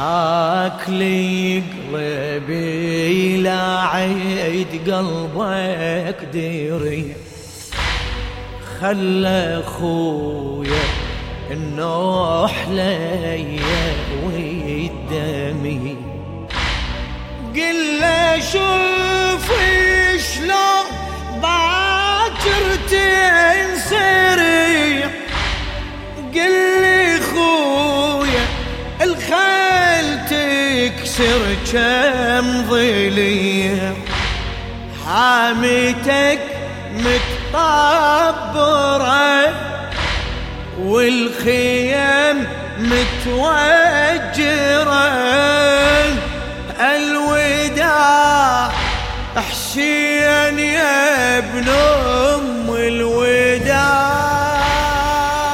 حاك لي قلبي لا عيد قلبك ديري، خلى خويا النوح ليا ويدمي، قل له شوف شلون باكر تنسري، قل لي خويا الخيل تكسر كم ظلية، حامتك متطبرة والخيام متوجرة، الوداع حسين يا ابن